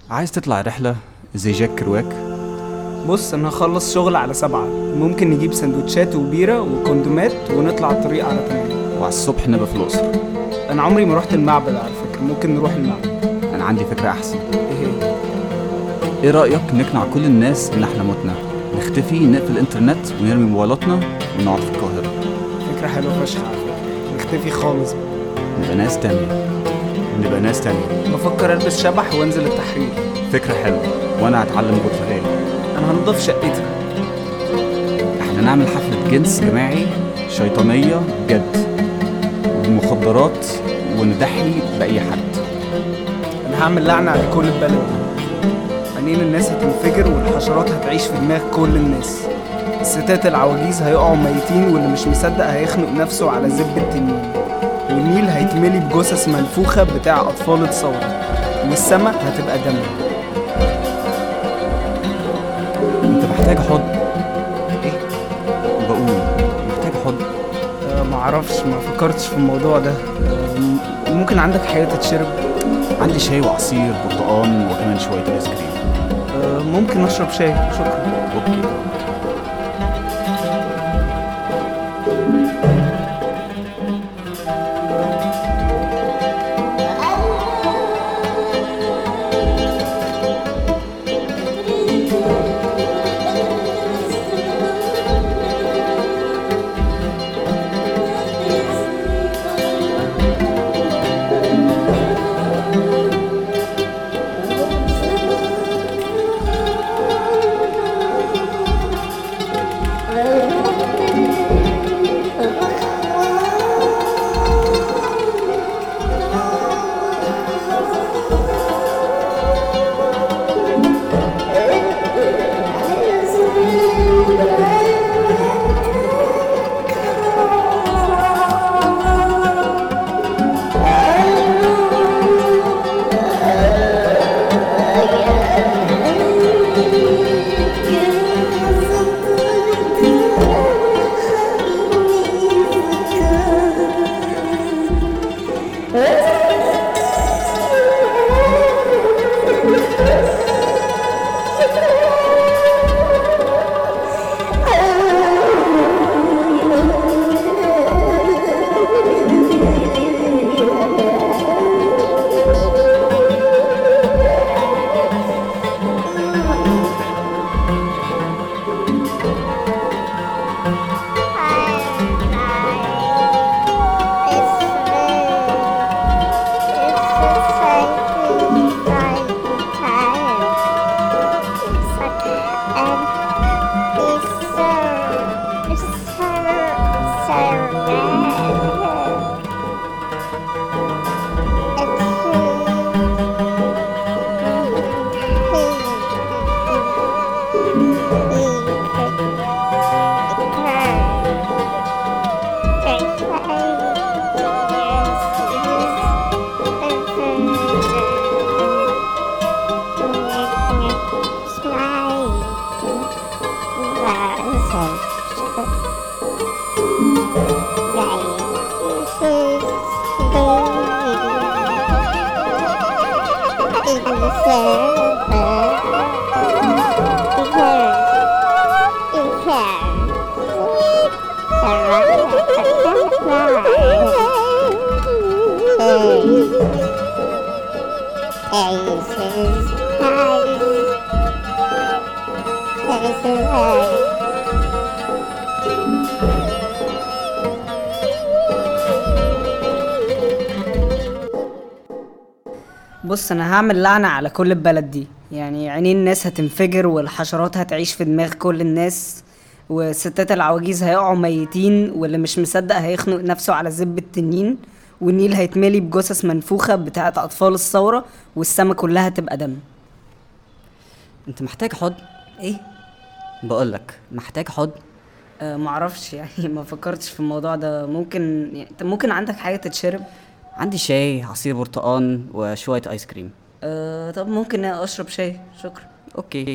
عايز تطلع رحلة زي جاك كرواك؟ بص، انا هخلص شغل على 7. ممكن نجيب سندوتشات وبيرة وكوندومات ونطلع الطريق على 8. وعلى الصبح نبقى في الأقصر. انا عمري ما رحت المعبد على فكرة، ممكن نروح المعبد. أنا عندي فكرة أحسن. ايه هي؟ إيه رأيك نقنع كل الناس إن إحنا متنا، نختفي، نقفل الإنترنت ونرمي موبايلاتنا ونقعد في القاهرة؟ فكرة حلوة فشخ على فكرة، نختفي خالص بقى. نبقى ناس تانية. بفكر البس شبح وانزل التحرير. فكرة حلوة، وأنا هتعلم برتغالي. انا هنضف شقتي. إحنا نعمل حفلة جنس جماعي شيطانية بجد، ومخدرات، وندحي بأي حد. انا هعمل لعنة على كل البلد دي. عينين الناس هتنفجر والحشرات هتعيش في دماغ كل الناس. الستات العواجيز هيقعوا ميتين، واللي مش مصدق هيخنق نفسه على زب التنين. والنيل هيتملي بجثث منفوخة بتاع أطفال الثورة، والسما هتبقى دم. أنت محتاج حضن. إيه؟ بقول محتاج حضن. معرفش، ما فكرتش في الموضوع ده. ممكن عندك حاجة تتشرب؟ عندي شاي وعصير برتقان وكمان شوية آيس كريم. ممكن أشرب شاي، شكرا. أوكي. بص، انا هعمل لعنة على كل البلد دي. يعني عينين الناس هتنفجر والحشرات هتعيش في دماغ كل الناس، والستات العواجيز هيقعوا ميتين، واللي مش مصدق هيخنق نفسه على زب التنين، والنيل هيتملي بجثث منفوخة بتاعت أطفال الثورة، والسما كلها تبقى دم. أنت محتاج حضن؟ ايه؟ بقولك محتاج حضن. معرفش يعني، ما فكرتش في الموضوع ده. ممكن عندك حاجة تتشرب؟ عندي شاي، عصير برتقان وشوية آيس كريم. طب ممكن اشرب شاي، شكرا. اوكي.